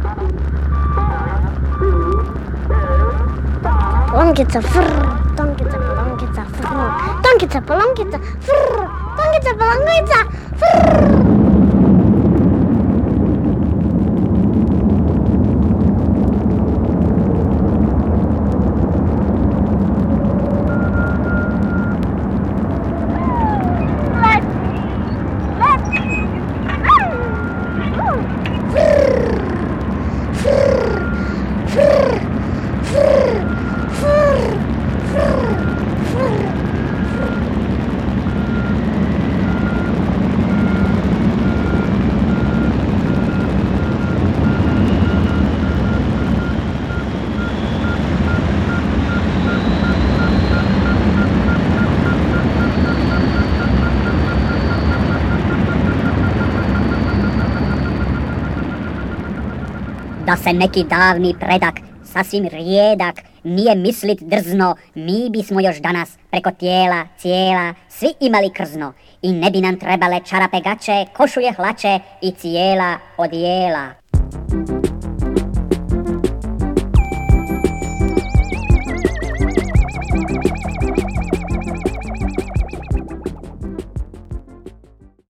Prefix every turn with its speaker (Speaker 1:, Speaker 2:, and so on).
Speaker 1: Polonkica, frrr, tonkica, polonkica, frrr, tonkica, polonkica, frrr, tonkica, polonkica, frrr.
Speaker 2: Da se neki davni predak, sasvim rijedak, nije mislit drzno, mi bismo još danas preko tijela, cijela, svi imali krzno. I ne bi nam trebale čarape gaće, košulje hlače i cijela odijela.